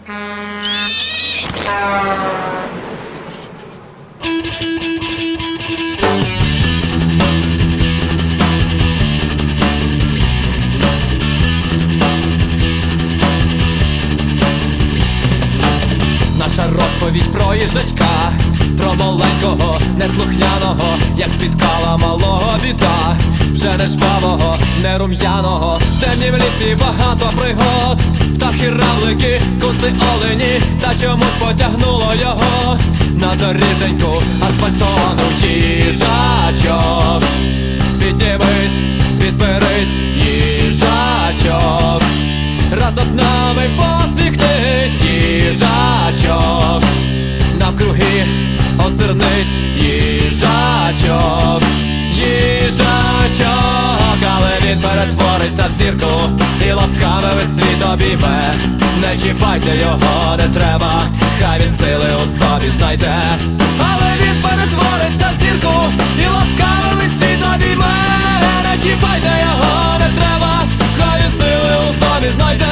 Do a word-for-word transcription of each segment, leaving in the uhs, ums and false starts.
Наша розповідь про їжачка, про маленького, неслухняного, як спіткала малого біда. Вже не жвавого, не рум'яного, в темнім лісі багато пригод. Птахи, равлики, скунси, олені, та чомусь потягнуло його на доріженьку асфальтовану. Їжачок, піднімись, підберись, їжачок, разом з нами посміхнись, їжачок, навкруги озирнись, їжачок, їжачок, але він перетвориться в зірку і лапками весь світ обійме. Не чіпайте його, не треба, хай він сили у собі знайде. Але він перетвориться в зірку і лапками весь світ обійме. Не чіпайте його, не треба, хай він сили у собі знайде.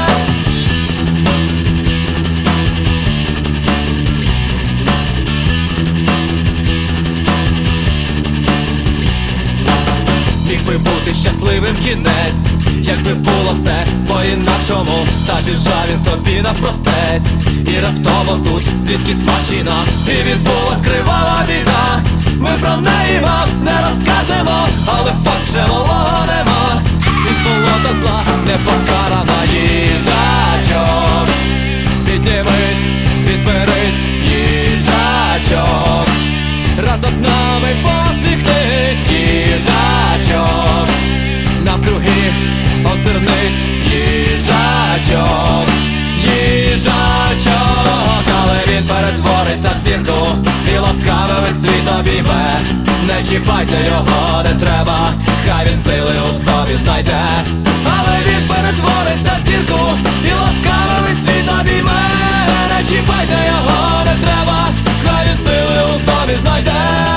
Міг би бути щасливим кінець, якби було все по-інакшому. Та біжав він собі навпростець, і раптово тут звідкись машина, і відбулась кривава війна. Ми про неї вам не розкажемо, але факт вже малого нема, і сволота зла не покарана. Їжачок, піднімись, підберись, їжачок, разом з нами посміхнись, їжачок, навкруги озирнись, їжачок, їжачок, але він перетвориться в зірку і лапками весь світ обійме. Не чіпайте його, не треба, хай він сили у собі знайде. Але він перетвориться в зірку і лапками весь світ обійме. Не чіпайте його, не треба, хай він сили у собі знайде.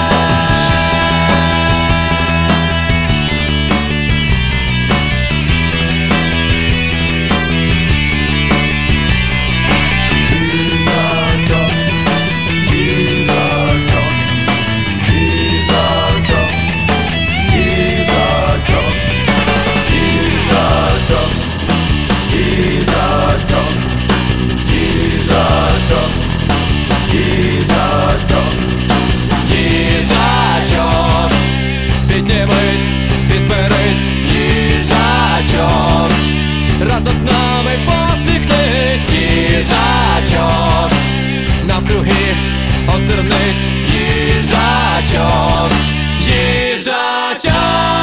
Їжачок, піднімись, підберись, їжачок, разом з нами посміхнись, їжачок, навкруги озирнись, їжачок, їжачок.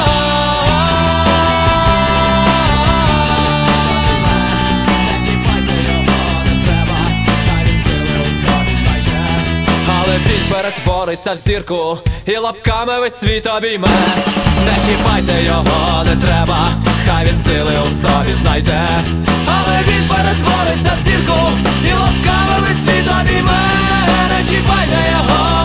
Перетвориться в зірку і лапками весь світ обійме. Не чіпайте його, не треба, хай він сили у собі знайде. Але він перетвориться в зірку і лапками весь світ обійме. Не чіпайте його,